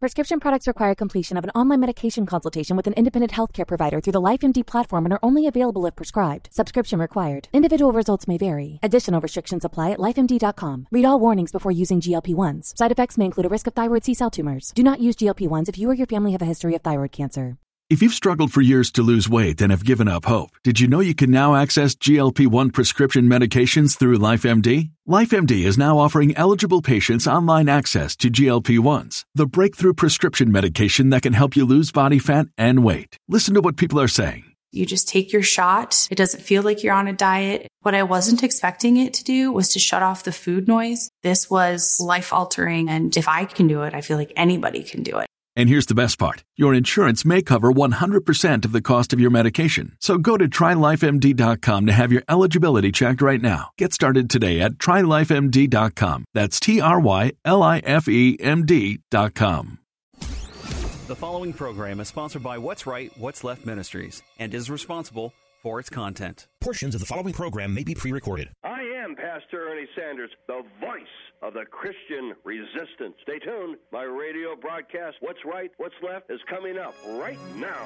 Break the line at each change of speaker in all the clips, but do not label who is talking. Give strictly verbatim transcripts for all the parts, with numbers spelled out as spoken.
Prescription products require completion of an online medication consultation with an independent healthcare provider through the LifeMD platform and are only available if prescribed. Subscription required. Individual results may vary. Additional restrictions apply at life M D dot com. Read all warnings before using G L P one s. Side effects may include a risk of thyroid C-cell tumors. Do not use G L P one s if you or your family have a history of thyroid cancer.
If you've struggled for years to lose weight and have given up hope, did you know you can now access G L P one prescription medications through LifeMD? LifeMD is now offering eligible patients online access to G L P ones, the breakthrough prescription medication that can help you lose body fat and weight. Listen to what people are saying.
You just take your shot. It doesn't feel like you're on a diet. What I wasn't expecting it to do was to shut off the food noise. This was life-altering, and if I can do it, I feel like anybody can do it.
And here's the best part. Your insurance may cover one hundred percent of the cost of your medication. So go to try life M D dot com to have your eligibility checked right now. Get started today at try life M D dot com. That's T R Y L I F E M D dot com.
The following program is sponsored by What's Right, What's Left Ministries and is responsible for its content.
Portions of the following program may be pre-recorded.
I am Pastor Ernie Sanders, the voice of the Christian resistance. Stay tuned. My radio broadcast, What's Right, What's Left, is coming up right now.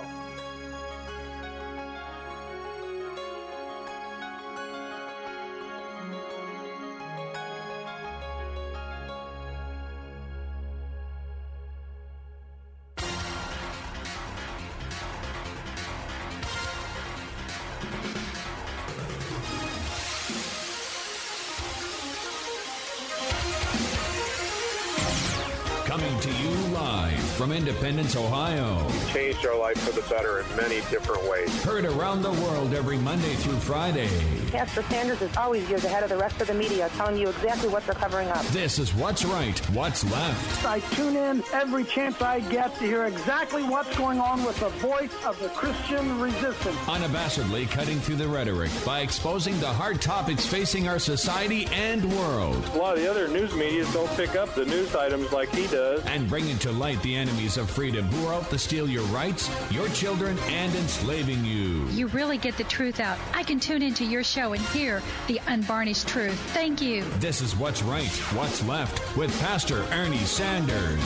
Coming to you live from Independence, Ohio.
You've changed our life for the better in many different ways.
Heard around the world every Monday through Friday.
Pastor Sanders is always years ahead of the rest of the media, telling you exactly what they're covering up.
This is What's Right, What's Left.
I tune in every chance I get to hear exactly what's going on with the voice of the Christian resistance.
Unabashedly cutting through the rhetoric by exposing the hard topics facing our society and world.
A lot of the other news media don't pick up the news items like he does.
And bringing to light the enemies of freedom who are out to steal your rights, your children, and enslaving you.
You really get the truth out. I can tune into your show and hear the unvarnished truth. Thank you.
This is What's Right, What's Left with Pastor Ernie Sanders.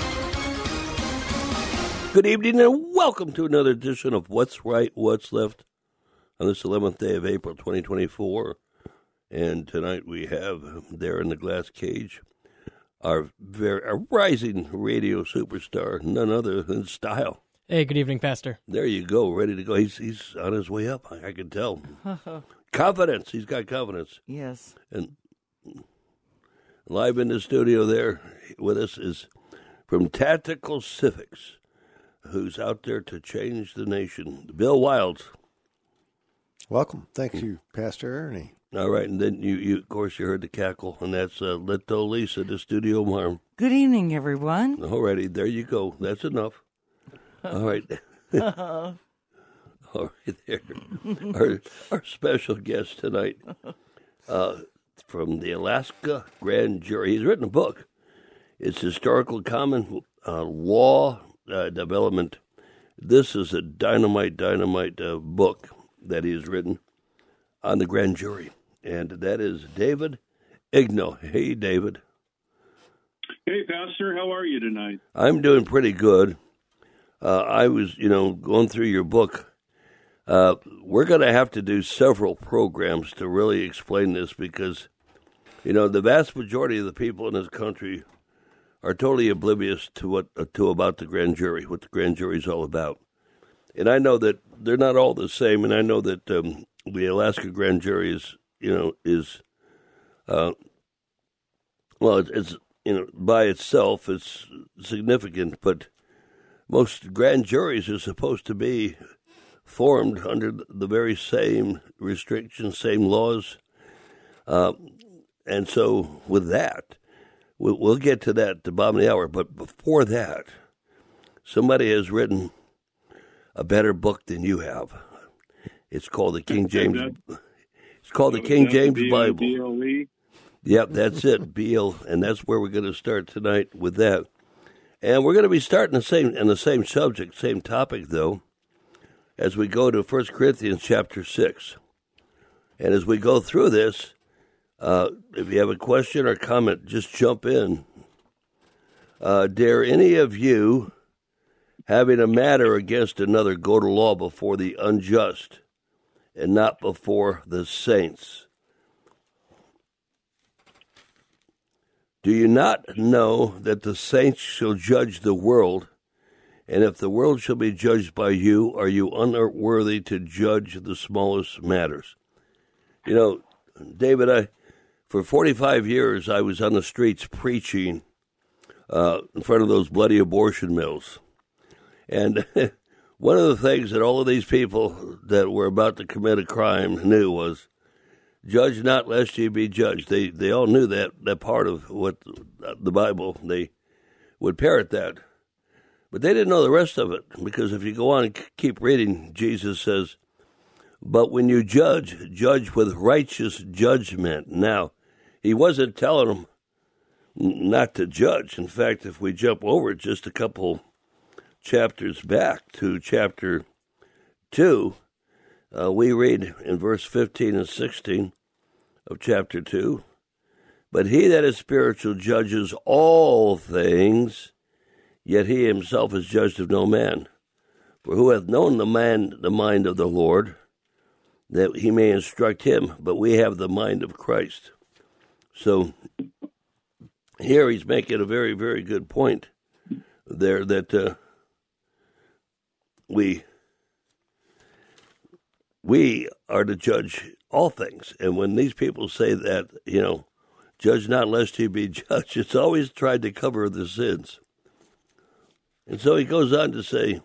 Good evening and welcome to another edition of What's Right, What's Left on this eleventh day of April twenty twenty-four. And tonight we have there in the glass cage our very our rising radio superstar, none other than Style.
Hey, good evening, Pastor.
There you go, ready to go. He's he's on his way up, I, I can tell. Confidence, he's got confidence.
Yes.
And live in the studio there with us is from Tactical Civics, who's out there to change the nation, Bill Wilds.
Welcome. Thank you, Pastor Ernie.
All right, and then you, you of course, you heard the cackle, and that's uh, Leto Lisa, the studio mom.
Good evening, everyone.
All righty, there you go. That's enough. All right. All right, there. Our, our special guest tonight uh, from the Alaska Grand Jury. He's written a book. It's Historical Common uh, Law uh, Development. This is a dynamite, dynamite uh, book that he's written on the grand jury. And that is David Igno. Hey, David.
Hey, Pastor. How are you tonight?
I'm doing pretty good. Uh, I was, you know, going through your book. Uh, we're going to have to do several programs to really explain this because, you know, the vast majority of the people in this country are totally oblivious to what uh, to about the grand jury, what the grand jury is all about. And I know that they're not all the same, and I know that um, the Alaska Grand Jury is, you know, is, uh, well, it's, it's, you know, by itself, it's significant, but most grand juries are supposed to be formed under the very same restrictions, same laws. Uh, and so with that, we'll, we'll get to that at the bottom of the hour. But before that, somebody has written a better book than you have. It's called the King James. It's called the King James Bible.
B L E
Yep, that's it, B L, and that's where we're going to start tonight with that. And we're going to be starting the same in the same subject, same topic though, as we go to First Corinthians chapter six. And as we go through this, uh, if you have a question or comment, just jump in. uh, dare any of you, having a matter against another, go to law before the unjust and not before the saints? Do you not know that the saints shall judge the world? And if the world shall be judged by you, are you unworthy to judge the smallest matters? You know, David, I, for forty-five years, I was on the streets preaching uh, in front of those bloody abortion mills. And one of the things that all of these people that were about to commit a crime knew was, judge not lest ye be judged. They they all knew that, that part of what the Bible, they would parrot that. But they didn't know the rest of it, because if you go on and keep reading, Jesus says, but when you judge, judge with righteous judgment. Now, he wasn't telling them not to judge. In fact, if we jump over just a couple chapters back to chapter two, uh, we read in verse fifteen and sixteen of chapter two, but he that is spiritual judges all things, yet he himself is judged of no man. For who hath known the man the mind of the Lord, that he may instruct him? But we have the mind of Christ. So here he's making a very, very good point there, that uh, we we are to judge all things. And when these people say that, you know, judge not lest ye be judged, it's always tried to cover the sins. And so he goes on to say,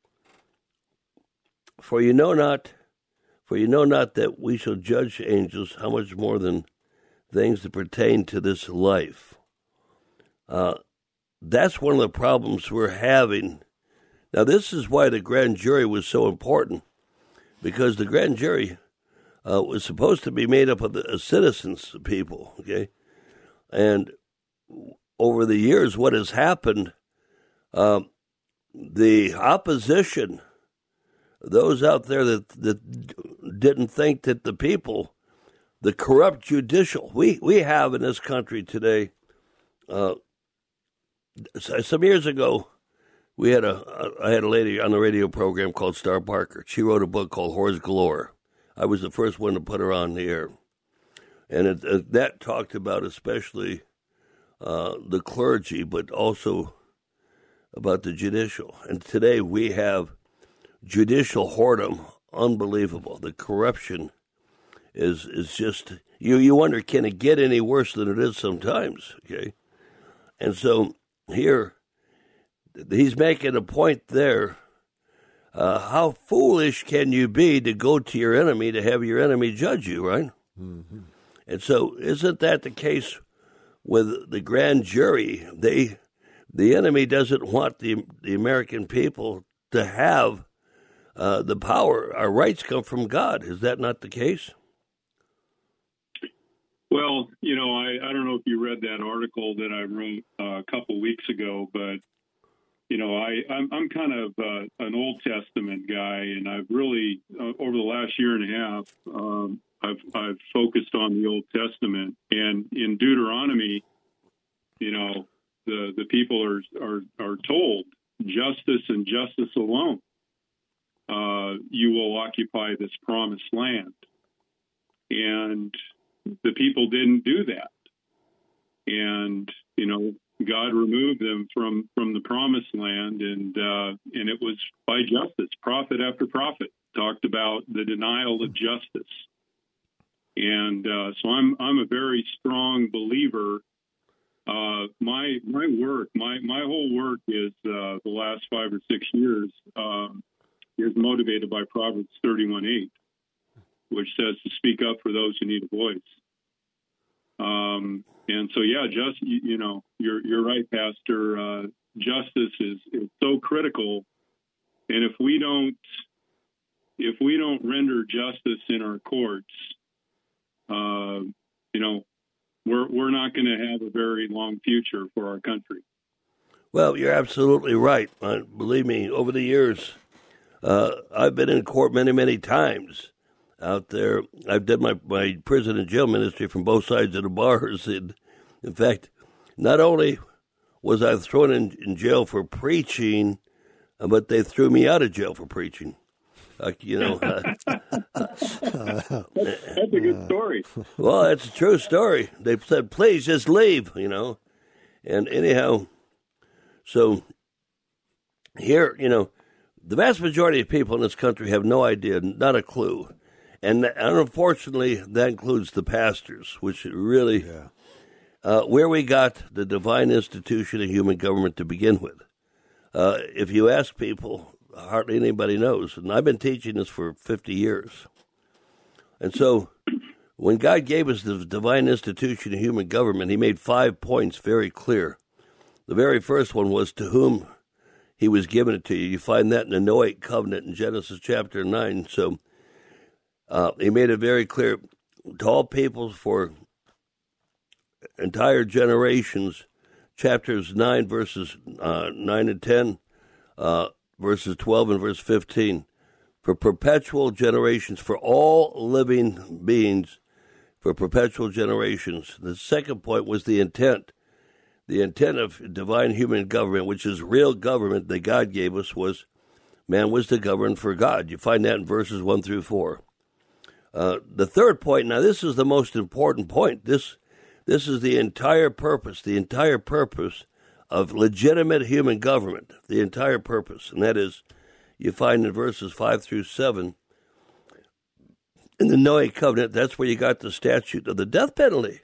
For you know not, for you know not that we shall judge angels, how much more than things that pertain to this life. Uh, that's one of the problems we're having. Now, this is why the grand jury was so important, because the grand jury uh, was supposed to be made up of the uh, citizens, people, okay? And over the years, what has happened, um, the opposition, those out there that, that didn't think that the people, the corrupt judicial, we, we have in this country today, uh, some years ago, we had a, I had a lady on the radio program called Star Parker. She wrote a book called Whores Galore. I was the first one to put her on the air. And it, it, that talked about especially uh, the clergy, but also about the judicial. And today we have judicial whoredom, unbelievable. The corruption is is just, you, you wonder, can it get any worse than it is sometimes, okay? And so here, he's making a point there. Uh, how foolish can you be to go to your enemy to have your enemy judge you, right? Mm-hmm. And so isn't that the case with the grand jury? They, the enemy doesn't want the the American people to have uh, the power. Our rights come from God. Is that not the case?
Well, you know, I, I don't know if you read that article that I wrote uh, a couple weeks ago, but you know, I, I'm, I'm kind of uh, an Old Testament guy, and I've really, uh, over the last year and a half, um, I've, I've focused on the Old Testament. And in Deuteronomy, you know, the, the people are, are, are told, justice and justice alone, uh, you will occupy this promised land. And the people didn't do that. And, you know, God removed them from, from the promised land, and uh, and it was by justice. Prophet after prophet talked about the denial of justice, and uh, so I'm I'm a very strong believer. Uh, my my work, my my whole work is uh, the last five or six years um, is motivated by Proverbs thirty-one eight, which says to speak up for those who need a voice. Um, and so, yeah, just, you, you know, you're, you're right, Pastor, uh, justice is, is so critical. And if we don't, if we don't render justice in our courts, uh, you know, we're, we're not going to have a very long future for our country.
Well, you're absolutely right. Uh, believe me, over the years, uh, I've been in court many, many times. Out there, I've done my, my prison and jail ministry from both sides of the bars. And in fact, not only was I thrown in, in jail for preaching, but they threw me out of jail for preaching. Uh, you know, uh,
that's, that's a good story.
Well, that's a true story. They said, please just leave, you know. And anyhow, so here, you know, the vast majority of people in this country have no idea, not a clue. And, and unfortunately, that includes the pastors, which really,
yeah.
uh, where we got the divine institution of human government to begin with. Uh, if you ask people, hardly anybody knows. And I've been teaching this for fifty years. And so when God gave us the divine institution of human government, he made five points very clear. The very first one was to whom he was given it to you. You find that in the Noahic covenant in Genesis chapter nine. So uh, he made it very clear to all peoples for entire generations, chapters nine, verses uh, nine and ten, uh, verses twelve and verse fifteen, for perpetual generations, for all living beings, for perpetual generations. The second point was the intent. The intent of divine human government, which is real government that God gave us, was man was to govern for God. You find that in verses one through four. Uh, the third point, now this is the most important point. This, this is the entire purpose, the entire purpose of legitimate human government, the entire purpose, and that is, you find in verses five through seven, in the Noahic covenant, that's where you got the statute of the death penalty.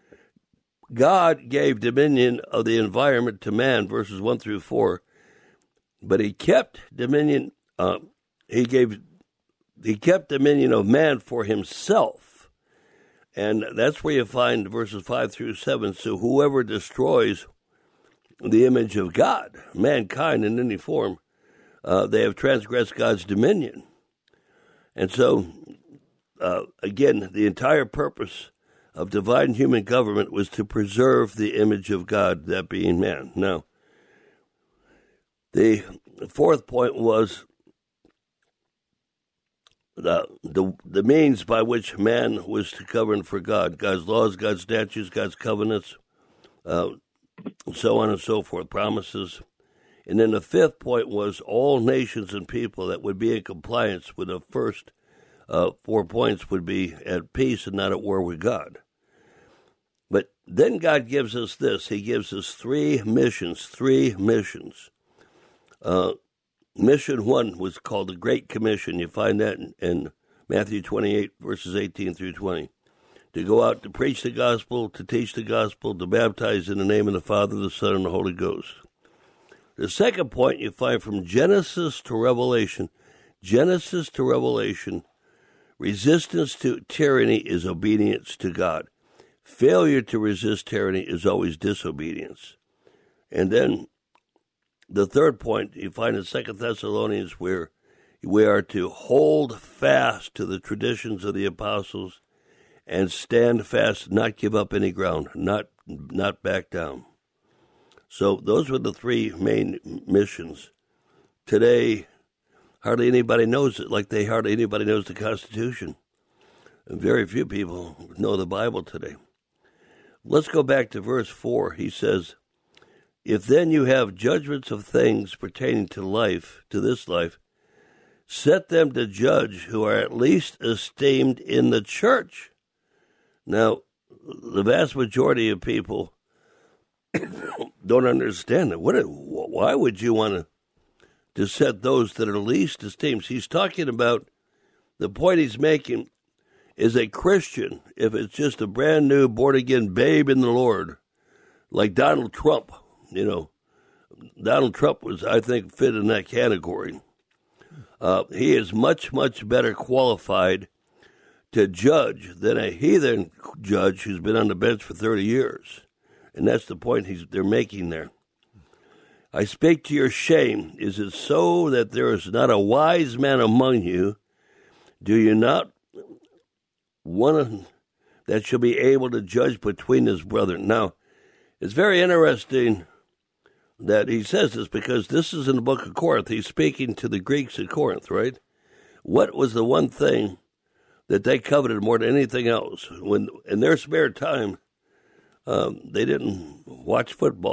God gave dominion of the environment to man, verses one through four, but he kept dominion, uh, he gave, he kept dominion of man for himself, and that's where you find verses five through seven, so whoever destroys the image of God, mankind in any form, uh, they have transgressed God's dominion. And so, uh, again, the entire purpose of divine human government was to preserve the image of God, that being man. Now, the fourth point was the, the, the means by which man was to govern for God, God's laws, God's statutes, God's covenants, uh, so on and so forth, promises. And then the fifth point was all nations and people that would be in compliance with the first uh, four points would be at peace and not at war with God. But then God gives us this. He gives us three missions, three missions. Uh, mission one was called the Great Commission. You find that in, in Matthew twenty-eight, verses eighteen through twenty. To go out to preach the gospel, to teach the gospel, to baptize in the name of the Father, the Son, and the Holy Ghost. The second point you find from Genesis to Revelation. Genesis to Revelation, resistance to tyranny is obedience to God. Failure to resist tyranny is always disobedience. And then the third point you find in Second Thessalonians, where we are to hold fast to the traditions of the apostles and stand fast, not give up any ground, not not back down. So those were the three main missions. Today, hardly anybody knows it, like they hardly anybody knows the Constitution. And very few people know the Bible today. Let's go back to verse four. He says, if then you have judgments of things pertaining to life, to this life, set them to judge who are at least esteemed in the church. Now, the vast majority of people don't understand that. What? Why would you want to, to set those that are least esteemed? He's talking about, the point he's making is a Christian, if it's just a brand new born-again babe in the Lord, like Donald Trump, you know, Donald Trump was, I think, fit in that category. Uh, he is much, much better qualified to judge than a heathen judge who's been on the bench for thirty years. And that's the point he's they're making there. I speak to your shame. Is it so that there is not a wise man among you? Do you not one that shall be able to judge between his brethren? Now, it's very interesting that he says this, because this is in the book of Corinth. He's speaking to the Greeks at Corinth, right? What was the one thing that they coveted more than anything else? When in their spare time, um, they didn't watch football,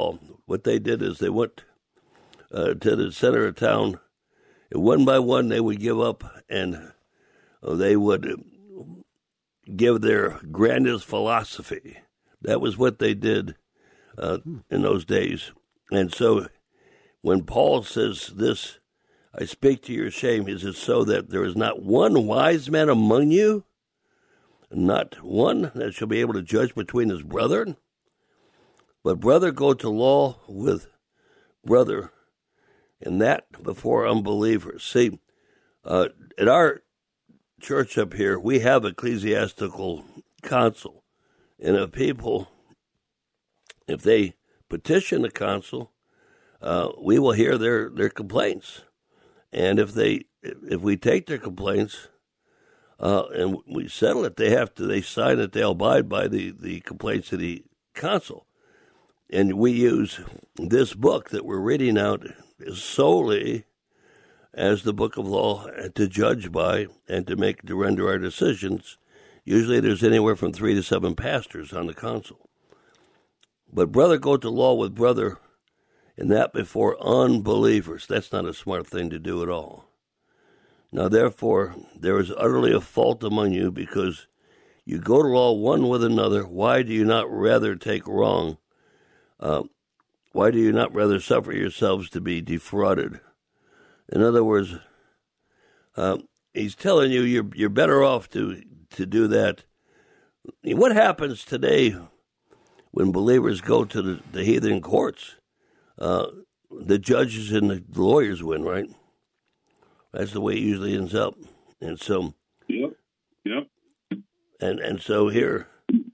what they did is they went uh, to the center of town, and one by one they would give up, and uh, they would give their grandest philosophy. That was what they did uh, in those days. And so when Paul says this, I speak to your shame, is it so that there is not one wise man among you, not one that shall be able to judge between his brethren? But brother go to law with brother, and that before unbelievers. See, uh, at our church up here, we have ecclesiastical council. And if people, if they petition the council, uh, we will hear their, their complaints. And if they, if we take their complaints uh, and we settle it, they have to, they sign it, they'll abide by the, the complaints of the council. And we use this book that we're reading out solely as the book of law to judge by and to make, to render our decisions. Usually there's anywhere from three to seven pastors on the council. But brother go to law with brother, and that before unbelievers. That's not a smart thing to do at all. Now, therefore, there is utterly a fault among you, because you go to law one with another. Why do you not rather take wrong? Uh, why do you not rather suffer yourselves to be defrauded? In other words, uh, he's telling you you're you're better off to, to do that. What happens today when believers go to the, the heathen courts? Uh, the judges and the lawyers win, right? That's the way it usually ends up. And so,
yep, yep.
And and so here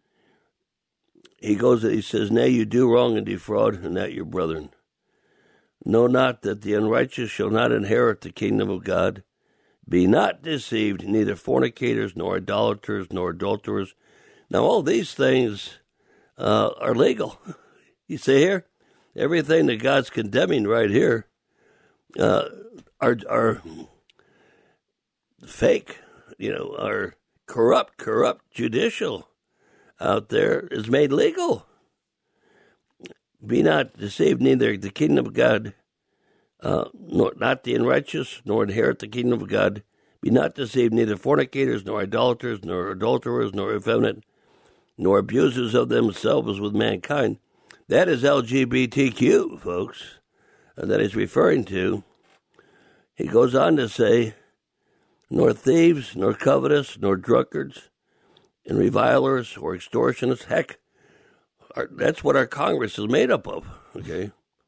he goes. He says, "Nay, you do wrong and defraud, and that your brethren. Know not that the unrighteous shall not inherit the kingdom of God. Be not deceived, neither fornicators, nor idolaters, nor adulterers." Now, all these things uh, are legal. You see here, everything that God's condemning right here uh, are are fake. You know, are corrupt, corrupt judicial out there is made legal. Be not deceived, neither the kingdom of God, uh, nor not the unrighteous, nor inherit the kingdom of God. Be not deceived, neither fornicators, nor idolaters, nor adulterers, nor effeminate, nor abusers of themselves with mankind. That is L G B T Q, folks, that he's referring to. He goes on to say, nor thieves, nor covetous, nor drunkards, and revilers, or extortionists. Heck, Our, that's what our Congress is made up of, okay?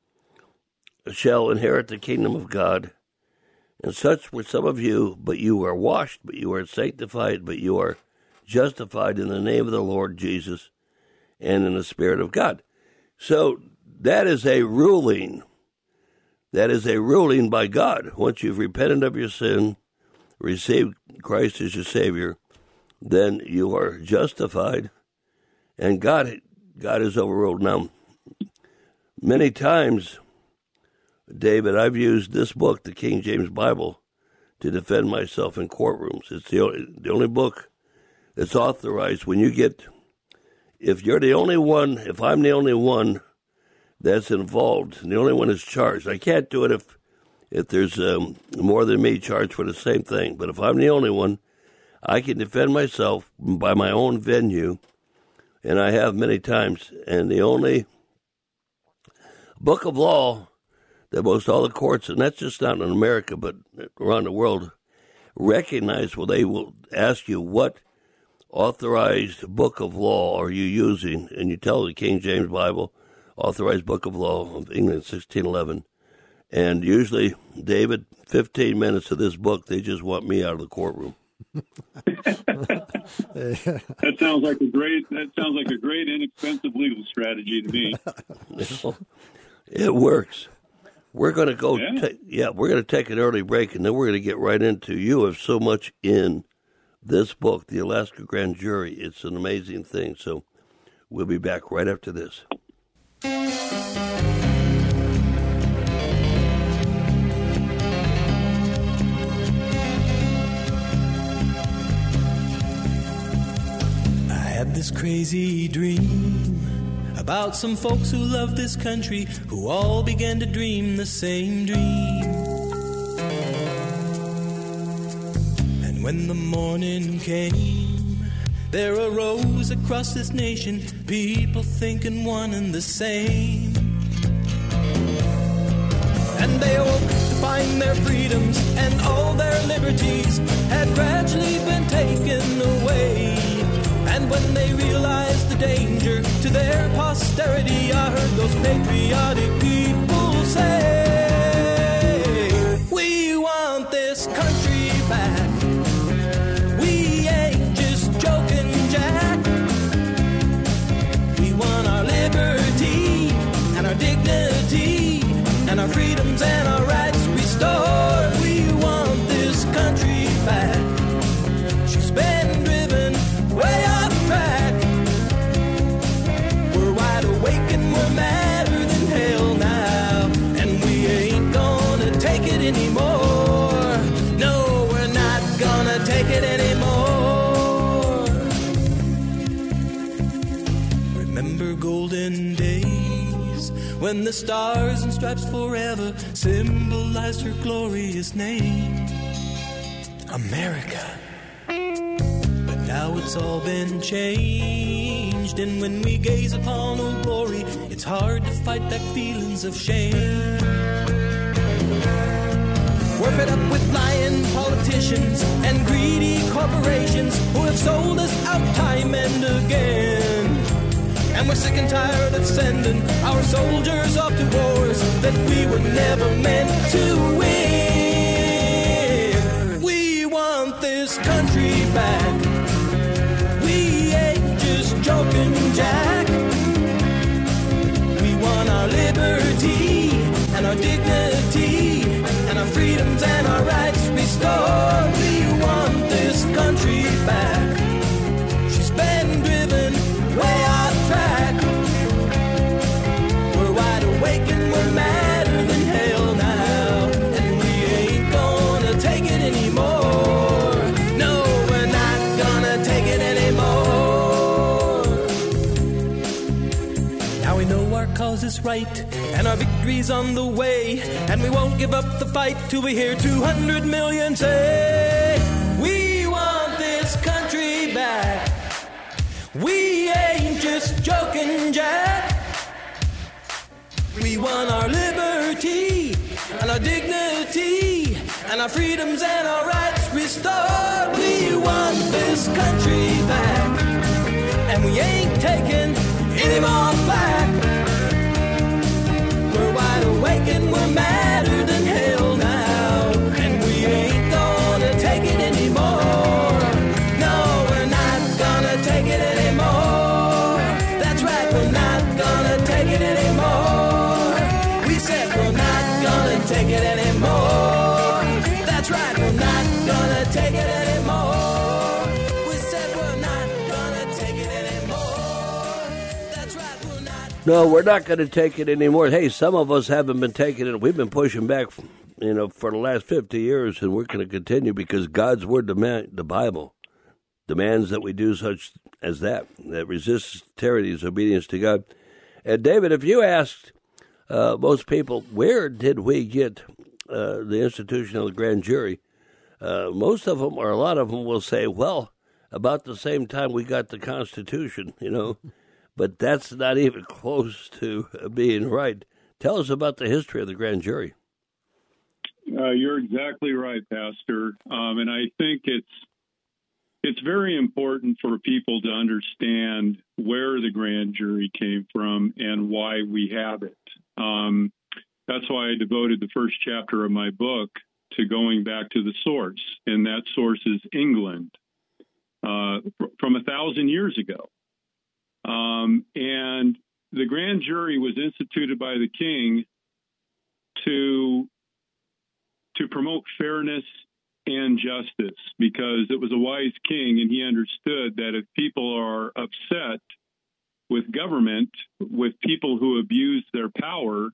Shall inherit the kingdom of God. And such were some of you, but you are washed, but you are sanctified, but you are justified in the name of the Lord Jesus and in the Spirit of God. So that is a ruling. That is a ruling by God. Once you've repented of your sin, received Christ as your Savior, then you are justified, and God God is overruled. Now, many times, David, I've used this book, the King James Bible, to defend myself in courtrooms. It's the only, the only book that's authorized when you get, if you're the only one, if I'm the only one that's involved, and the only one is charged. I can't do it if if there's um, more than me charged for the same thing. But if I'm the only one, I can defend myself by my own venue. And I have many times. And the only book of law that most all the courts, and that's just not in America, but around the world, recognize, well, they will ask you, what authorized book of law are you using? And you tell the King James Bible, authorized book of law of England, sixteen eleven. And usually, David, fifteen minutes of this book, they just want me out of the courtroom.
That sounds like a great. That sounds like a great, inexpensive legal strategy to me.
It works. We're going to go.
Yeah.
Ta- yeah, we're going to take an early break, and then we're going to get right into. You have so much in this book, the Alaska Grand Jury. It's an amazing thing. So we'll be back right after this.
Had this crazy dream about some folks who love this country, who all began to dream the same dream. And when the morning came, there arose across this nation people thinking one and the same. And they awoke to find their freedoms and all their liberties had gradually been taken away. And when they realized the danger to their posterity, I heard those patriotic people say, we want this country back. We ain't just joking, Jack. We want our liberty and our dignity and our freedoms and our rights restored. We want this country back. She's been driven way off track. We're wide awake and we're madder than hell now, and we ain't gonna take it anymore. No, we're not gonna take it anymore. Remember golden days when the stars and stripes forever symbolized her glorious name, America. But now it's all been changed, and when we gaze upon old glory, it's hard to fight back feelings of shame. We're fed up with lying politicians and greedy corporations who have sold us out time and again. And we're sick and tired of sending our soldiers off to wars that we were never meant to win. We want this country back. We ain't just joking, Jack. We want our liberty and our dignity and our freedoms and our rights restored. We want this country back. She's been driven way off track. We're wide awake and we're madder than hell now, and we ain't gonna take it anymore. No, we're not gonna take it anymore. Now we know our cause is right and our victory's on the way, and we won't give up the fight till we hear two hundred million say, we want this country back. We ain't just joking, Jack. We want our liberty and our dignity and our freedoms and our rights restored. We want this country back, and we ain't taking any more flack. We're wide awake and we're madder than hell now, and we ain't gonna take it anymore. No, we're not gonna take it anymore. That's right, we're not gonna take it anymore. We said we're not gonna take it anymore. That's right, we're not gonna take it anymore. We said we're not gonna take it anymore. That's right, we're not.
No, we're not going to take it anymore. Hey, some of us haven't been taking it. We've been pushing back, you know, for the last fifty years, and we're going to continue because God's word, demand, the Bible, demands that we do such as that, that resist tyranny is obedience to God. And David, if you asked uh, most people, where did we get uh, the institution of the grand jury, uh, most of them, or a lot of them, will say, well, about the same time we got the Constitution, you know, but that's not even close to being right. Tell us about the history of the grand jury.
Uh, you're exactly right, Pastor. Um, and I think it's it's very important for people to understand where the grand jury came from and why we have it. Um, that's why I devoted the first chapter of my book to going back to the source, and that source is England, uh, from a thousand years ago. Um, and the grand jury was instituted by the king to to promote fairness and justice, because it was a wise king, and he understood that if people are upset with government, with people who abuse their power,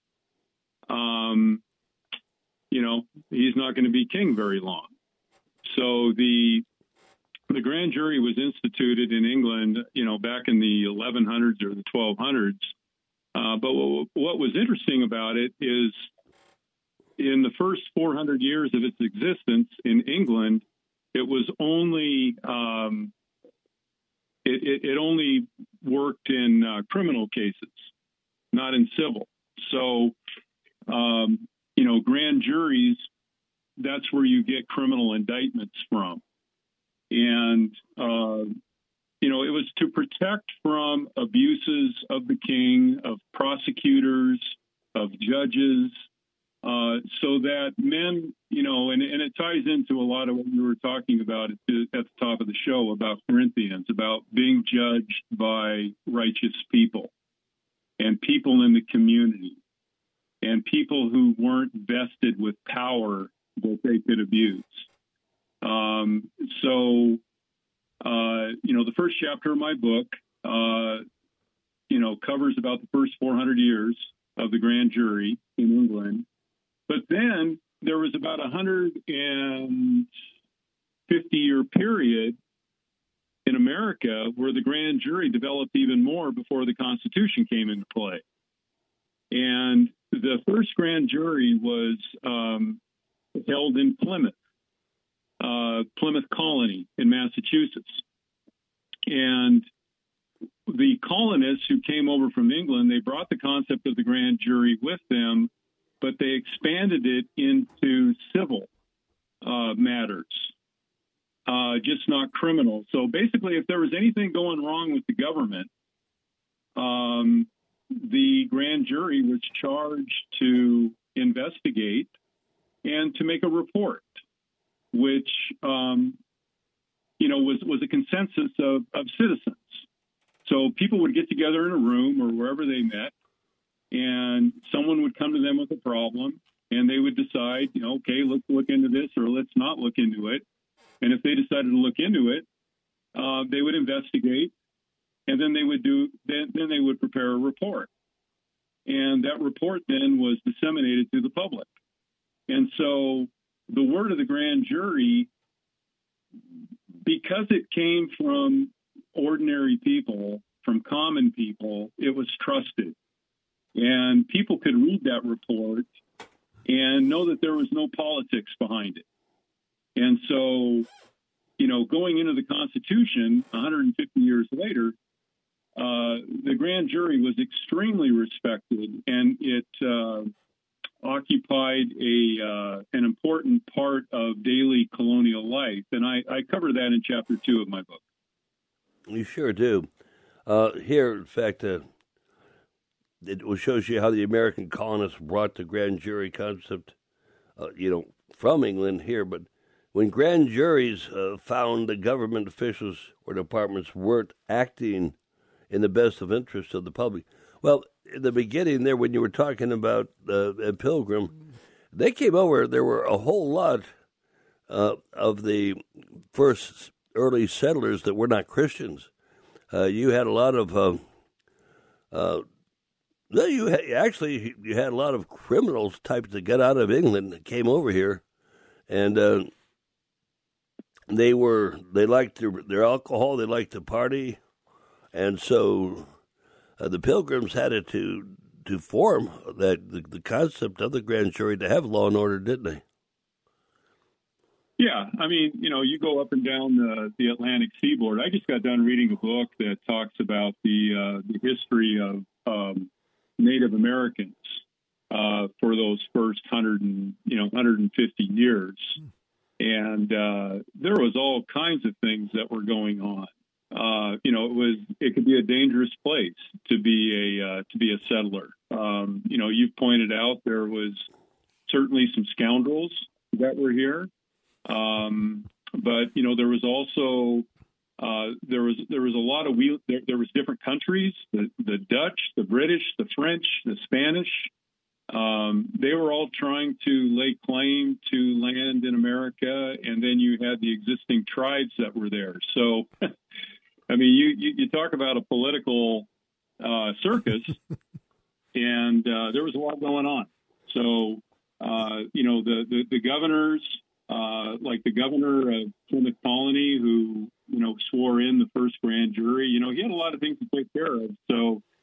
um, you know, he's not going to be king very long. So the the grand jury was instituted in England, you know, back in the eleven hundreds or the twelve hundreds, Uh, but what, what was interesting about it is in the first four hundred years of its existence in England, it was only um, it, it, it only worked in uh, criminal cases, not in civil. So, um, you know, grand juries, that's where you get criminal indictments from. And, uh, you know, it was to protect from abuses of the king, of prosecutors, of judges, uh, so that men, you know, and, and it ties into a lot of what we were talking about at the, at the top of the show about Corinthians, about being judged by righteous people and people in the community and people who weren't vested with power that they could abuse. Um, so, uh, you know, the first chapter of my book, uh, you know, covers about the first four hundred years of the grand jury in England. But then there was about a one hundred fifty year period in America where the grand jury developed even more before the Constitution came into play. And the first grand jury was um, held in Plymouth, uh, Plymouth Colony in Massachusetts. And the colonists who came over from England, they brought the concept of the grand jury with them, but they expanded it into civil uh, matters, uh, just not criminal. So basically, if there was anything going wrong with the government, um, the grand jury was charged to investigate and to make a report, which, um, you know, was, was a consensus of, of citizens. So people would get together in a room or wherever they met, and someone would come to them with a problem, and they would decide, you know, okay, let's look into this or let's not look into it. And if they decided to look into it, uh, they would investigate, and then they would do, then, then they would prepare a report. And that report then was disseminated to the public. And so the word of the grand jury, because it came from ordinary people, from common people, it was trusted. And people could read that report and know that there was no politics behind it. And so, you know, going into the Constitution one hundred fifty years later, uh, the grand jury was extremely respected, and it uh, occupied a uh, an important part of daily colonial life. And I, I cover that in chapter two of my book.
You sure do. Uh, here, in fact, uh, it shows you how the American colonists brought the grand jury concept, uh, you know, from England here. But when grand juries uh, found the government officials or departments weren't acting in the best of interest of the public, well, in the beginning there, when you were talking about uh, Pilgrim, they came over. There were a whole lot uh, of the first early settlers that were not Christians. Uh, you had a lot of, uh, uh, no, you had, actually you had a lot of criminals types that got out of England that came over here, and uh, they were they liked their, their alcohol, they liked to party, and so uh, the Pilgrims had it to to form that the, the concept of the grand jury to have law and order, didn't they?
Yeah, I mean, you know, you go up and down the, the Atlantic seaboard. I just got done reading a book that talks about the uh, the history of um, Native Americans uh, for those first hundred and you know one hundred fifty years, and uh, there was all kinds of things that were going on. Uh, you know, it was it could be a dangerous place to be a uh, to be a settler. Um, you know, you've pointed out there was certainly some scoundrels that were here. Um, but you know, there was also uh, there was there was a lot of wheel, there, there was different countries, the, the Dutch, the British, the French, the Spanish. Um, they were all trying to lay claim to land in America, and then you had the existing tribes that were there. So, I mean, you you, you talk about a political uh, circus, and uh, there was a lot going on. So, uh, you know, the the, the governors. Uh, like the governor of Plymouth Colony, who, you know, swore in the first grand jury, you know, he had a lot of things to take care of. So,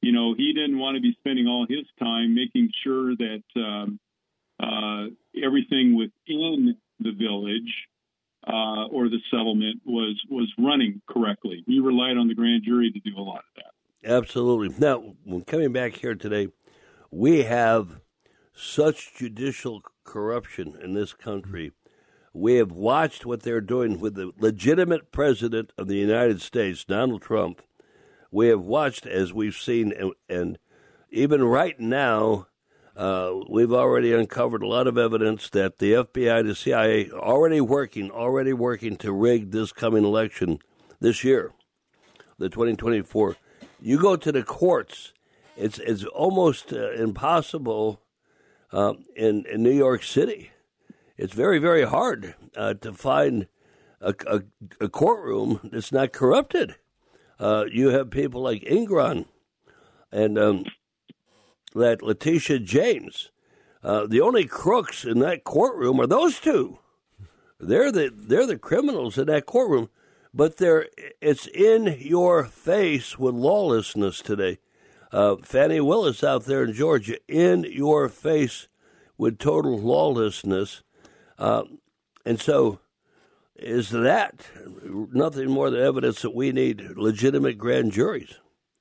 you know, he didn't want to be spending all his time making sure that um, uh, everything within the village uh, or the settlement was was running correctly. He relied on the grand jury to do a lot of that.
Absolutely. Now, when coming back here today, we have such judicial corruption in this country. We have watched what they're doing with the legitimate president of the United States, Donald Trump. We have watched, as we've seen, and, and even right now, uh, we've already uncovered a lot of evidence that the F B I, the C I A, already working, already working to rig this coming election this year, the twenty twenty-four. You go to the courts, it's it's almost uh, impossible uh, in in New York City. It's very, very hard uh, to find a, a, a courtroom that's not corrupted. Uh, you have people like Ingron and um, that Letitia James. Uh, the only crooks in that courtroom are those two. They're the they're the criminals in that courtroom, but they're it's in your face with lawlessness today. Uh, Fannie Willis out there in Georgia, in your face with total lawlessness. Uh, and so is that nothing more than evidence that we need legitimate grand juries?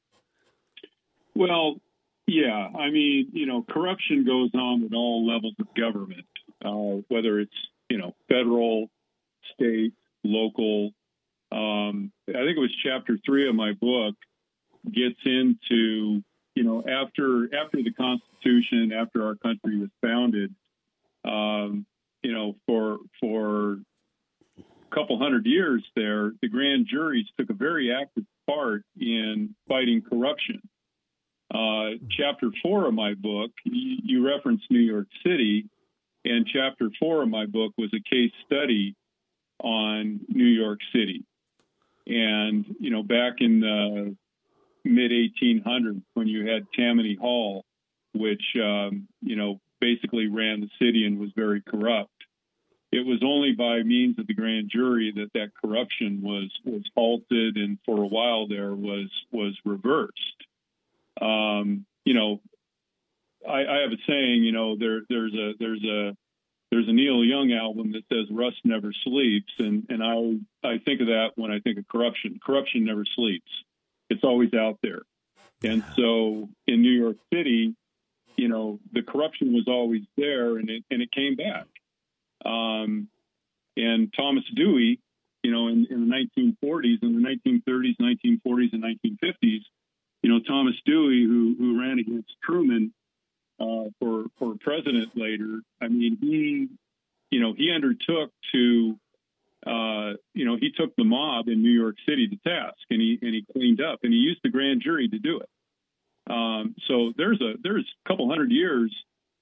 Well, yeah. I mean, you know, corruption goes on at all levels of government, uh, whether it's, you know, federal, state, local. Um, I think it was chapter three of my book gets into, you know, after after the Constitution, after our country was founded, um, you know, for for a couple hundred years there, the grand juries took a very active part in fighting corruption. Uh, chapter four of my book, you, you referenced New York City, and chapter four of my book was a case study on New York City. And, you know, back in the mid eighteen hundreds, when you had Tammany Hall, which, um, you know, basically ran the city and was very corrupt, it was only by means of the grand jury that that corruption was was halted, and for a while there was was reversed. Um, you know, I, I have a saying. You know, there there's a there's a there's a Neil Young album that says "Rust never sleeps," and and I I think of that when I think of corruption. Corruption never sleeps; it's always out there. And so in New York City, you know, the corruption was always there, and it and it came back. Um, and Thomas Dewey, you know, in, in the nineteen forties, in the nineteen thirties, nineteen forties, and nineteen fifties, you know, Thomas Dewey, who who ran against Truman uh, for for president later, I mean, he, you know, he undertook to, uh, you know, he took the mob in New York City to task, and he and he cleaned up, and he used the grand jury to do it. Um, so there's a there's a couple hundred years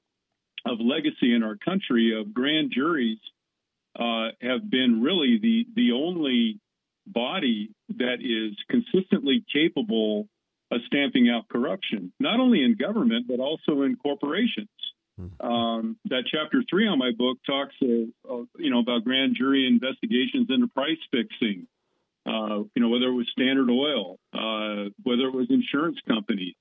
of legacy in our country of grand juries uh, have been really the the only body that is consistently capable of stamping out corruption, not only in government, but also in corporations. Mm-hmm. Um, that chapter three on my book talks, uh, uh, you know, about grand jury investigations into price fixing, uh, you know, whether it was Standard Oil, uh, whether it was insurance companies,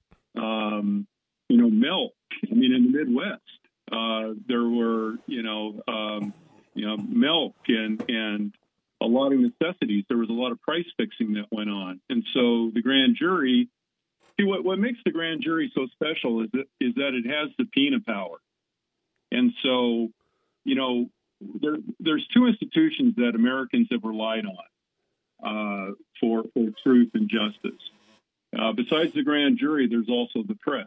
um, you know, milk. I mean, in the Midwest, uh, there were, you know, um, you know, milk and, and a lot of necessities. There was a lot of price fixing that went on. And so the grand jury, see, what, what makes the grand jury so special is that, is that it has subpoena power. And so, you know, there, there's two institutions that Americans have relied on uh, for, for truth and justice. Uh, besides the grand jury, there's also the press.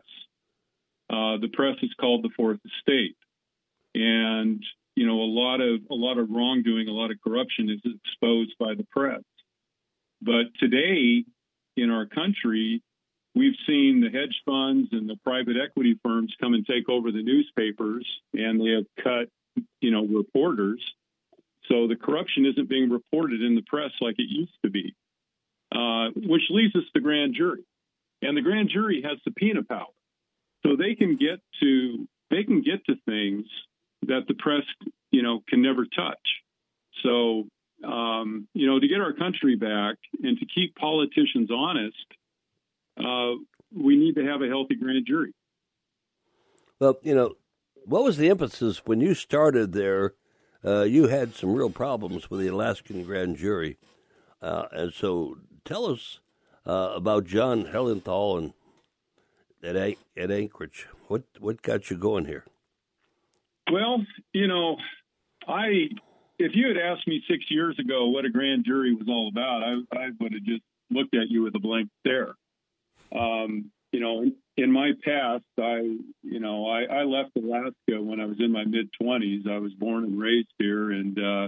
Uh, the press is called the Fourth Estate, and you know a lot of a lot of wrongdoing, a lot of corruption is exposed by the press. But today, in our country, we've seen the hedge funds and the private equity firms come and take over the newspapers, and they have cut, you know, reporters. So the corruption isn't being reported in the press like it used to be. Uh, which leads us to the grand jury, and the grand jury has subpoena power, so they can get to they can get to things that the press, you know, can never touch. So, um, you know, to get our country back and to keep politicians honest, uh, we need to have a healthy grand jury.
Well, you know, what was the emphasis when you started there? Uh, you had some real problems with the Alaskan grand jury. Uh, and so tell us uh, about John Hellenthal and at, An- at Anchorage. What what got you going here?
Well, you know, I if you had asked me six years ago what a grand jury was all about, I, I would have just looked at you with a blank stare. Um, you know, in my past, I, you know, I, I left Alaska when I was in my mid twenties. I was born and raised here, and uh,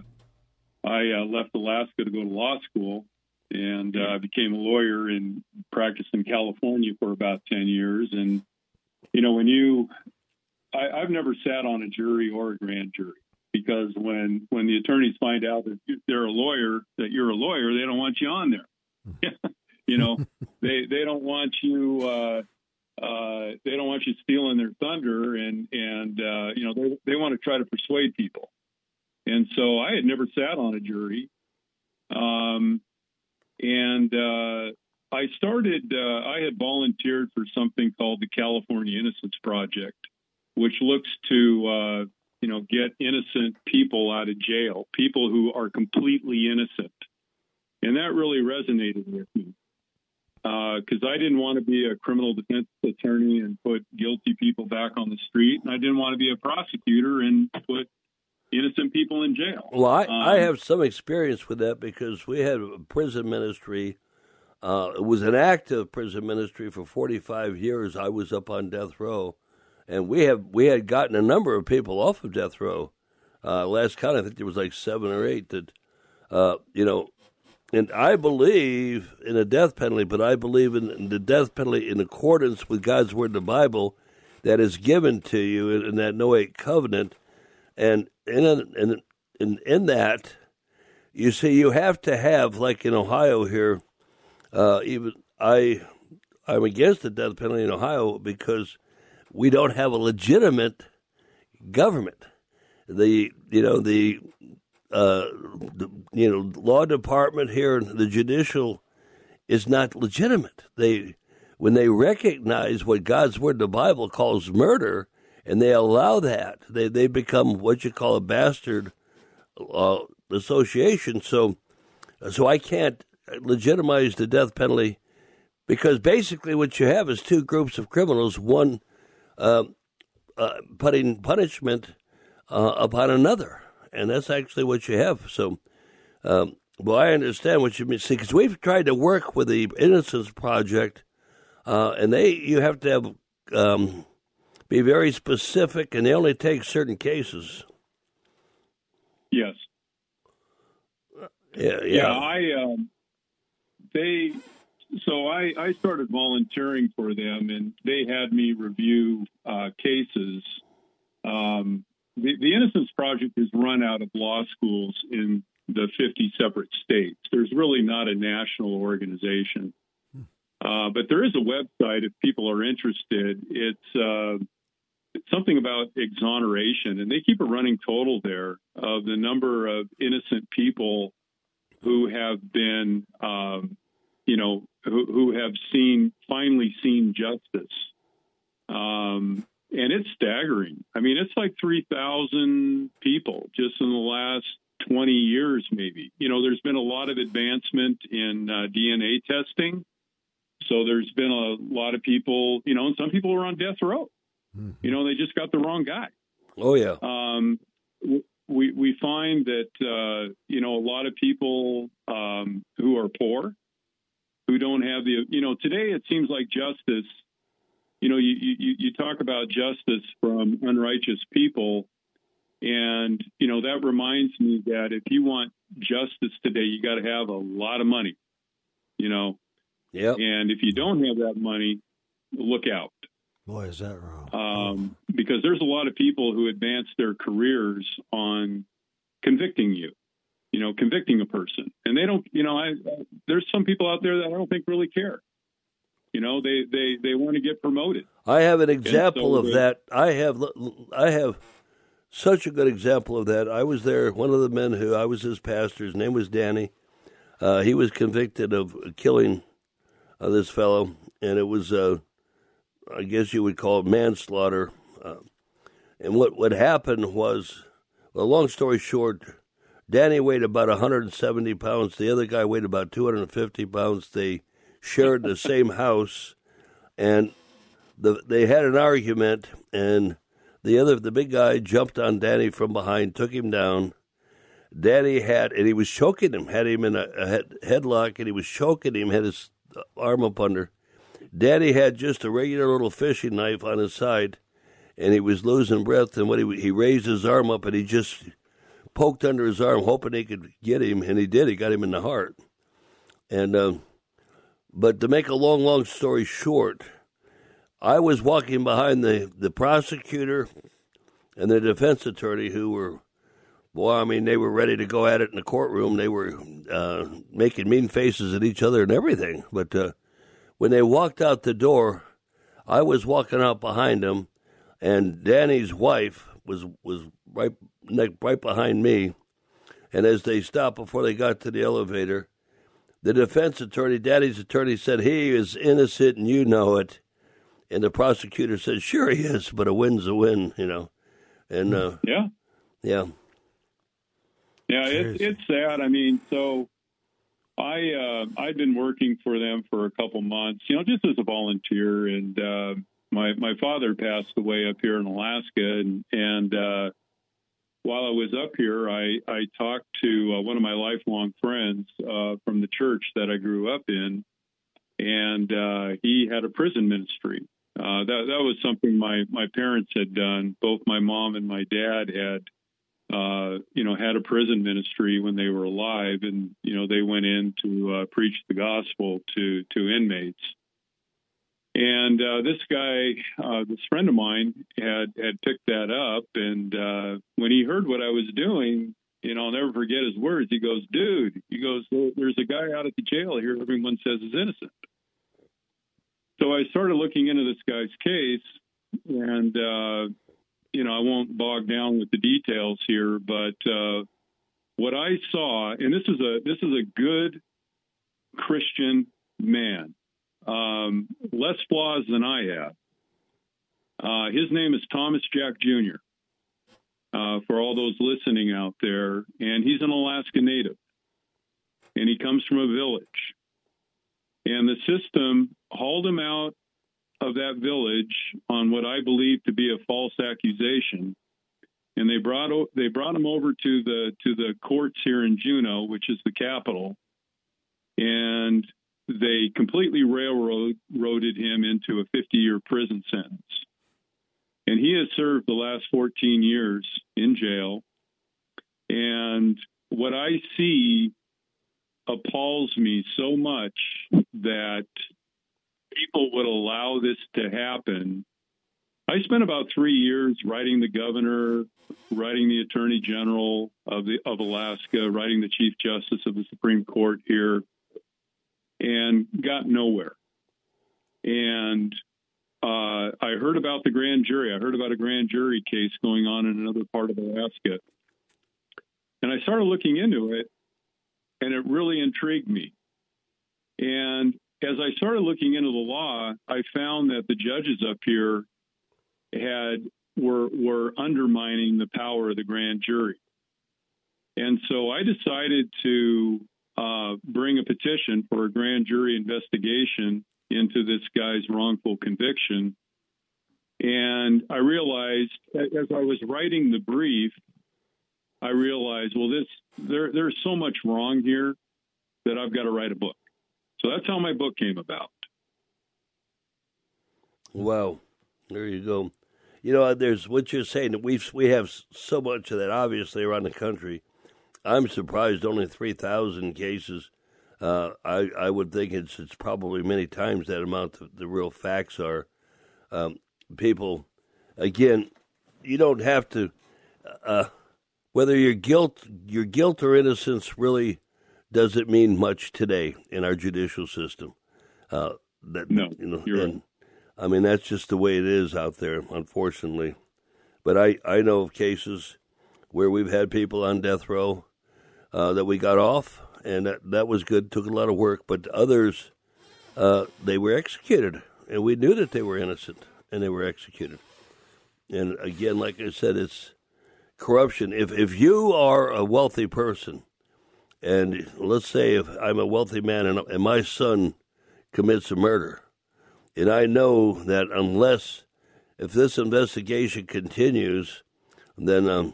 I uh, left Alaska to go to law school, and I uh, became a lawyer and practiced in California for about ten years. And, you know, when you, I, I've never sat on a jury or a grand jury, because when, when the attorneys find out that they're a lawyer, that you're a lawyer, they don't want you on there. You know, they, they don't want you, uh, uh, they don't want you stealing their thunder, and, and, uh, you know, they, they want to try to persuade people. And so I had never sat on a jury. Um, and, uh, I started, uh, I had volunteered for something called the California Innocence Project, which looks to, uh, you know, get innocent people out of jail, people who are completely innocent. And that really resonated with me, because uh, I didn't want to be a criminal defense attorney and put guilty people back on the street, and I didn't want to be a prosecutor and put innocent people in jail.
Well, I,
um,
I have some experience with that, because we had a prison ministry. Uh, it was an active prison ministry for forty-five years. I was up on death row, and we have we had gotten a number of people off of death row. Uh, last count, I think there was like seven or eight that, uh, you know, and I believe in a death penalty, but I believe in, in the death penalty in accordance with God's word in the Bible that is given to you in, in that Noahic covenant. And in, in in in that, you see, you have to have, like in Ohio here, uh, even I, I'm against the death penalty in Ohio because we don't have a legitimate government. The you know the, uh, the you know law department here, the judicial, is not legitimate. They when they recognize what God's word in the Bible calls murder, and they allow that, they they become what you call a bastard uh, association. So, so I can't legitimize the death penalty, because basically what you have is two groups of criminals, one uh, uh, putting punishment uh, upon another, and that's actually what you have. So, um, well, I understand what you mean, see, because we've tried to work with the Innocence Project, uh, and they you have to have. Um, Be very specific, and they only take certain cases.
Yes.
Yeah, yeah.
yeah I, um, they, so I, I started volunteering for them, and they had me review uh, cases. Um, the, the Innocence Project is run out of law schools in the fifty separate states. There's really not a national organization. Uh, but there is a website if people are interested. It's uh, something about exoneration, and they keep a running total there of the number of innocent people who have been, um, you know, who, who have seen, finally seen justice. Um, and it's staggering. I mean, it's like three thousand people just in the last twenty years, maybe. You know, there's been a lot of advancement in uh, D N A testing. So there's been a lot of people, you know, and some people are on death row. Mm-hmm. You know, they just got the wrong guy.
Oh, yeah.
Um, we we find that, uh, you know, a lot of people um, who are poor, who don't have the, you know, today it seems like justice, you know, you, you, you talk about justice from unrighteous people. And, you know, that reminds me that if you want justice today, you got to have a lot of money, you know.
Yep.
And if you don't have that money, look out.
Boy, is that wrong.
Um, because there's a lot of people who advance their careers on convicting you, you know, convicting a person. And they don't, you know, I, there's some people out there that I don't think really care. You know, they, they, they want to get promoted.
I have an example
so
of
they,
that. I have, I have such a good example of that. I was there, one of the men who, I was his pastor, his name was Danny. Uh, he was convicted of killing Uh, this fellow, and it was uh, I guess you would call it manslaughter. Uh, and what, what happened was, well, long story short, Danny weighed about one hundred seventy pounds. The other guy weighed about two hundred fifty pounds. They shared the same house, and the, they had an argument, and the other, the big guy jumped on Danny from behind, took him down. Danny had, and he was choking him, had him in a, a head, headlock, and he was choking him, had his arm up under. Danny had just a regular little fishing knife on his side, and he was losing breath, and when he, he raised his arm up, and he just poked under his arm, hoping he could get him, and he did. He got him in the heart. And um, but to make a long, long story short, I was walking behind the, the prosecutor and the defense attorney who were, boy, I mean, they were ready to go at it in the courtroom. They were uh, making mean faces at each other and everything. But uh, when they walked out the door, I was walking out behind them, and Danny's wife was was right right behind me. And as they stopped before they got to the elevator, the defense attorney, Danny's attorney, said, he is innocent and you know it. And the prosecutor said, sure he is, but a win's a win, you know. And uh,
yeah.
Yeah.
Yeah, it's it's sad. I mean, so I uh, I've been working for them for a couple months, you know, just as a volunteer. And uh, my my father passed away up here in Alaska, and and uh, while I was up here, I I talked to uh, one of my lifelong friends uh, from the church that I grew up in, and uh, he had a prison ministry. Uh, that that was something my my parents had done. Both my mom and my dad had. Uh, you know, had a prison ministry when they were alive, and you know they went in to uh, preach the gospel to to inmates. And uh, this guy, uh, this friend of mine, had had picked that up, and uh, when he heard what I was doing, you know, I'll never forget his words. He goes, "Dude," he goes, "there's a guy out at the jail here. Everyone says is innocent." So I started looking into this guy's case, and. Uh, You know, I won't bog down with the details here, but uh, what I saw, and this is a this is a good Christian man, um, less flaws than I have. Uh, his name is Thomas Jack Junior Uh, for all those listening out there, and he's an Alaska native, and he comes from a village, and the system hauled him out of that village on what I believe to be a false accusation, and they brought they brought him over to the to the courts here in Juneau, which is the capital, and they completely railroaded him into a fifty-year prison sentence. And he has served the last fourteen years in jail. And what I see appalls me so much that people would allow this to happen. I spent about three years writing the governor, writing the attorney general of the of Alaska, writing the chief justice of the Supreme Court here, and got nowhere. And uh, I heard about the grand jury. I heard about a grand jury case going on in another part of Alaska. And I started looking into it, and it really intrigued me. And as I started looking into the law, I found that the judges up here had were were undermining the power of the grand jury. And so I decided to uh, bring a petition for a grand jury investigation into this guy's wrongful conviction. And I realized, as I was writing the brief, I realized, well, this there there's so much wrong here that I've got to write a book. So that's how my book came about.
Wow, there you go. You know, there's what you're saying. We we have so much of that, obviously, around the country. I'm surprised only three thousand cases. Uh, I I would think it's it's probably many times that amount. The, the real facts are. Um, people, again, you don't have to. Uh, whether you're guilt, your guilt or innocence really doesn't mean much today in our judicial system. Uh, that,
no,
you know,
you're
and,
right.
I mean, that's just the way it is out there, unfortunately. But I, I know of cases where we've had people on death row uh, that we got off, and that, that was good, took a lot of work. But others, uh, they were executed. and we knew that they were innocent, and they were executed. And again, like I said, it's corruption. If if you are a wealthy person, and let's say if I'm a wealthy man and, and my son commits a murder, and I know that unless, if this investigation continues, then um,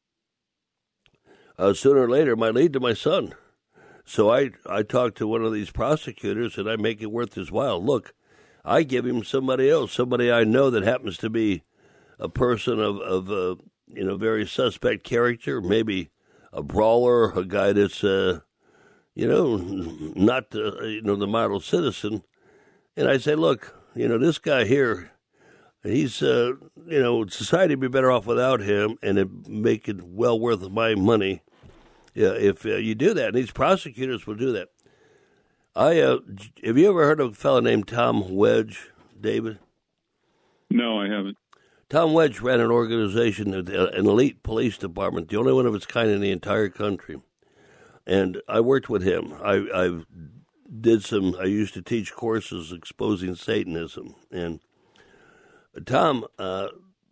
uh, sooner or later it might lead to my son. So I, I talk to one of these prosecutors, and I make it worth his while. Look, I give him somebody else, somebody I know that happens to be a person of, of uh, you know, very suspect character, maybe a brawler, a guy that's, uh, you know, not, uh, you know, the model citizen. And I say, look, you know, this guy here, he's, uh, you know, society would be better off without him, and it make it well worth my money yeah, if uh, you do that. And these prosecutors will do that. I uh, have you ever heard of a fellow named Tom Wedge, David?
No, I haven't.
Tom Wedge ran an organization, an elite police department, the only one of its kind in the entire country. And I worked with him. I, I did some, I used to teach courses exposing Satanism. And Tom, uh,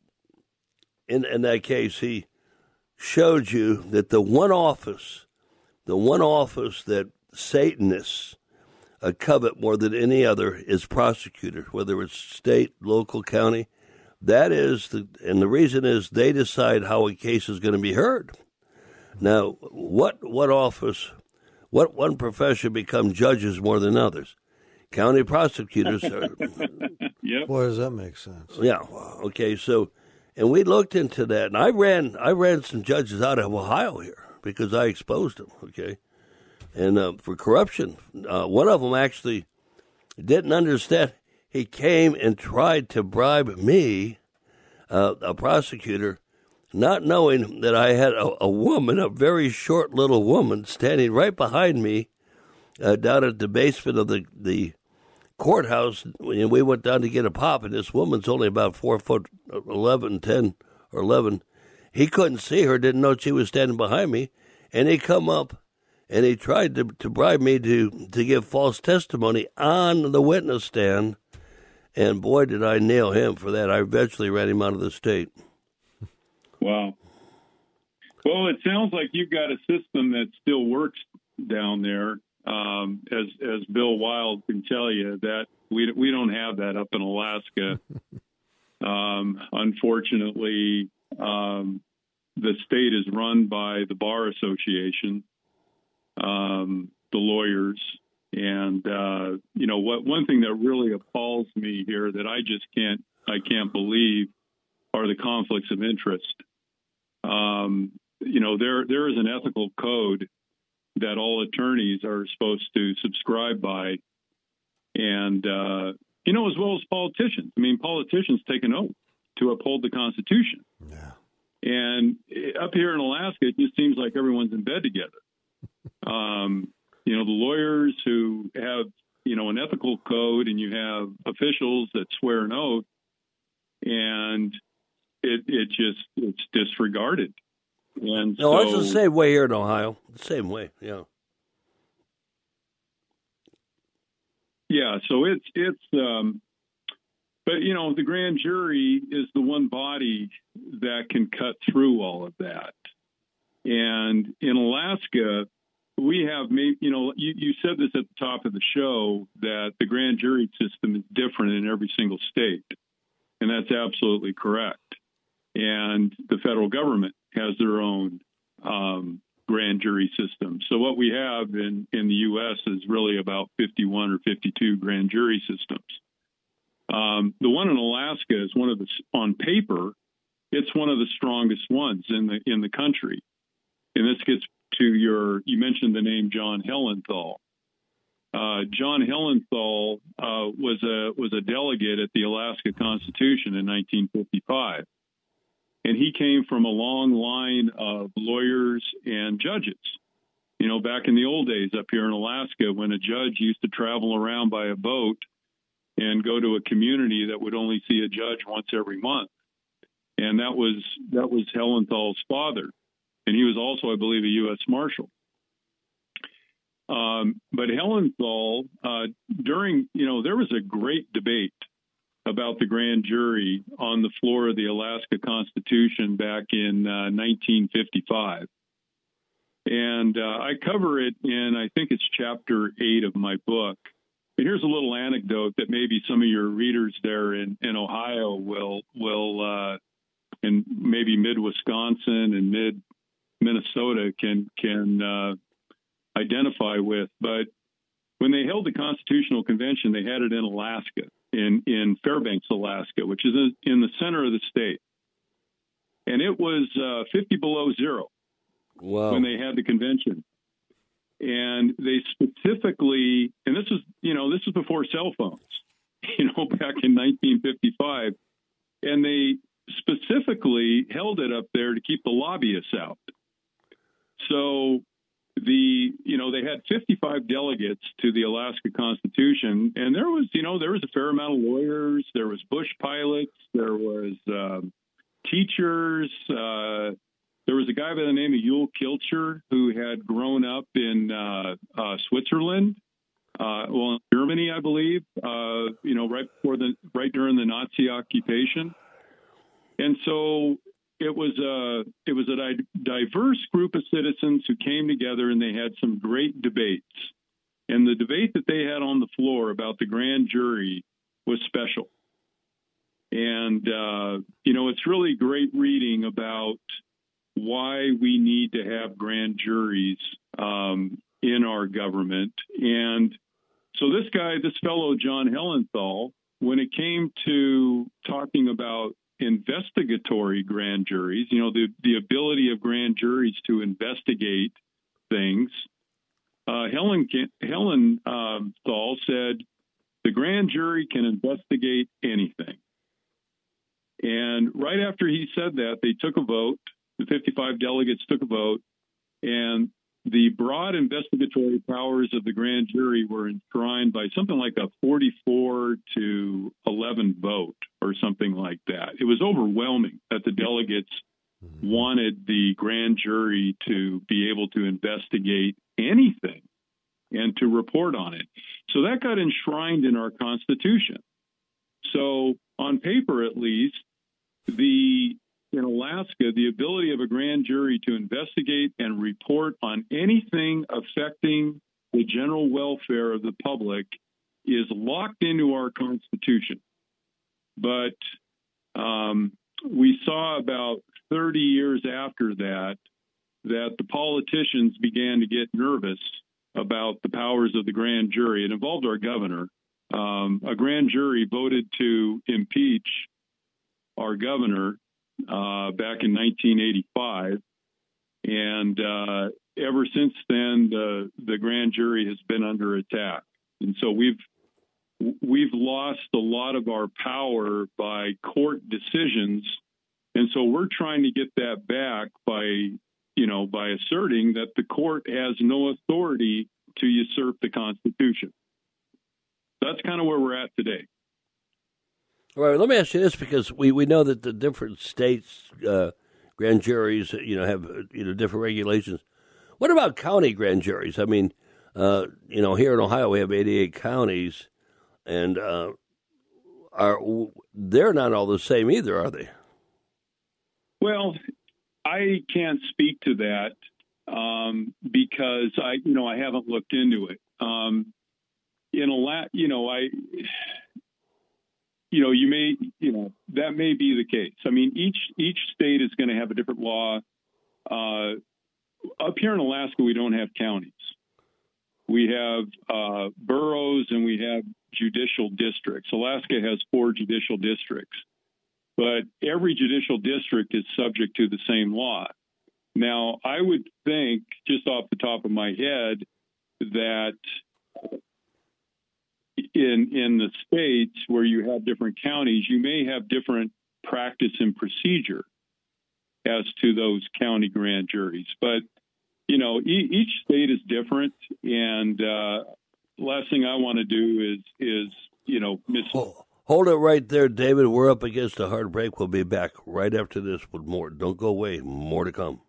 in, in that case, he showed you that the one office, the one office that Satanists uh, covet more than any other is prosecutor, whether it's state, local, county. That is, the, and the reason is they decide how a case is going to be heard. Now, what what office, what one profession become judges more than others? County prosecutors are.
Yep. Boy, does that make sense?
Yeah. Okay. So, and we looked into that, and I ran I ran some judges out of Ohio here because I exposed them. Okay, and uh, for corruption, uh, one of them actually didn't understand. He came and tried to bribe me, uh, a prosecutor, not knowing that I had a, a woman, a very short little woman, standing right behind me uh, down at the basement of the, the courthouse. And we went down to get a pop, and this woman's only about four foot eleven, ten or eleven. He couldn't see her, didn't know she was standing behind me, and he come up and he tried to, to bribe me to, to give false testimony on the witness stand. And boy, did I nail him for that. I eventually ran him out of the state.
Wow. Well, it sounds like you've got a system that still works down there. Um, as as Bill Wild can tell you, that we we don't have that up in Alaska. um, unfortunately, um, the state is run by the Bar Association, um, the lawyers. And, uh, you know, what one thing that really appalls me here that I just can't I can't believe are the conflicts of interest. Um, you know, there there is an ethical code that all attorneys are supposed to subscribe by. And, uh, you know, as well as politicians. I mean, politicians take an oath to uphold the Constitution.
Yeah.
And up here in Alaska, it just seems like everyone's in bed together. Um You know, the lawyers who have, you know, an ethical code, and you have officials that swear an oath, and it it just it's disregarded. And
no,
so,
it's the same way here in Ohio. The same way, yeah.
Yeah, so it's it's, um, but you know, the grand jury is the one body that can cut through all of that, and in Alaska. We have, you know, you, you said this at the top of the show, that the grand jury system is different in every single state. And that's absolutely correct. And the federal government has their own um, grand jury system. So what we have in, in the U S is really about fifty-one or fifty-two grand jury systems. Um, the one in Alaska is one of the, on paper, it's one of the strongest ones in the in the country. And this gets to your, you mentioned the name John Hellenthal. Uh, John Hellenthal uh, was a was a delegate at the Alaska Constitution in nineteen fifty-five, and he came from a long line of lawyers and judges. You know, back in the old days up here in Alaska, when a judge used to travel around by a boat and go to a community that would only see a judge once every month, and that was that was Hellenthal's father. And he was also, I believe, a U S Marshal. Um, but Hellenthal, uh, during, you know, there was a great debate about the grand jury on the floor of the Alaska Constitution back in uh, nineteen fifty-five. And uh, I cover it in, I think it's chapter eight of my book. And here's a little anecdote that maybe some of your readers there in, in Ohio will, will uh, and maybe mid-Wisconsin and mid-Minnesota can, can uh, identify with. But when they held the Constitutional Convention, they had it in Alaska, in, in Fairbanks, Alaska, which is in the center of the state. And it was uh, fifty below zero. Wow. When they had the convention. And they specifically, and this was, you know, this was before cell phones, you know, back in nineteen fifty-five. And they specifically held it up there to keep the lobbyists out. So the, you know, they had fifty-five delegates to the Alaska Constitution. And there was, you know, there was a fair amount of lawyers. There was bush pilots. There was uh, teachers. Uh, There was a guy by the name of Yule Kilcher who had grown up in uh, uh, Switzerland, uh, well, in Germany, I believe, uh, you know, right before the, right during the Nazi occupation. And so it was a, it was a di- diverse group of citizens who came together, and they had some great debates. And the debate that they had on the floor about the grand jury was special. And, uh, you know, it's really great reading about why we need to have grand juries um, in our government. And so this guy, this fellow, John Hellenthal, when it came to talking about investigatory grand juries, you know, the, the ability of grand juries to investigate things, uh, Helen, Hellenthal said, the grand jury can investigate anything. And right after he said that, they took a vote. The fifty-five delegates took a vote, and the broad investigatory powers of the grand jury were enshrined by something like a forty-four to eleven vote or something like that. It was overwhelming that the delegates mm-hmm. wanted the grand jury to be able to investigate anything and to report on it. So that got enshrined in our Constitution. So on paper, at least, the in Alaska, the ability of a grand jury to investigate and report on anything affecting the general welfare of the public is locked into our Constitution. But um, we saw about thirty years after that, that the politicians began to get nervous about the powers of the grand jury. It involved our governor. Um, a grand jury voted to impeach our governor Uh, back in nineteen eighty-five, and uh, ever since then, the the grand jury has been under attack, and so we've we've lost a lot of our power by court decisions, and so we're trying to get that back by you know by asserting that the court has no authority to usurp the Constitution. That's kind of where we're at today.
All right, let me ask you this, because we, we know that the different states' uh, grand juries, you know, have you know different regulations. What about county grand juries? I mean, uh, you know, here in Ohio we have eighty-eight counties, and uh, are they're not all the same either, are they?
Well, I can't speak to that um, because I, you know, I haven't looked into it. Um, in a lot, you know, I. You know, you may, you know, that may be the case. I mean, each each state is going to have a different law. Uh, up here in Alaska, we don't have counties. We have uh, boroughs and we have judicial districts. Alaska has four judicial districts, but every judicial district is subject to the same law. Now, I would think, just off the top of my head, that in in the states where you have different counties, you may have different practice and procedure as to those county grand juries. But, you know, e- each state is different. And uh, last thing I want to do is, is you know, miss.
Oh, hold it right there, David. We're up against a hard break. We'll be back right after this with more. Don't go away. More to come.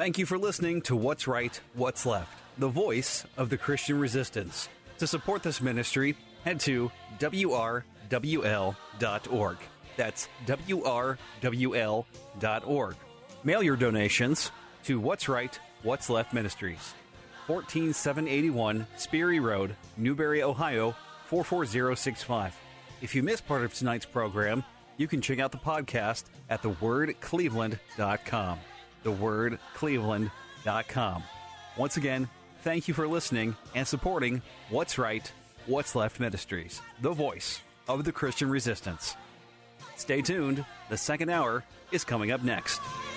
Thank you for listening to What's Right, What's Left, the voice of the Christian resistance. To support this ministry, head to W R W L dot org. That's W R W L dot org. Mail your donations to What's Right, What's Left Ministries, one four seven eight one Speary Road, Newberry, Ohio, four four zero six five. If you missed part of tonight's program, you can check out the podcast at the word cleveland dot com. the word cleveland dot com. Once again, thank you for listening and supporting What's Right, What's Left Ministries, the voice of the Christian resistance. Stay tuned. The second hour is coming up next.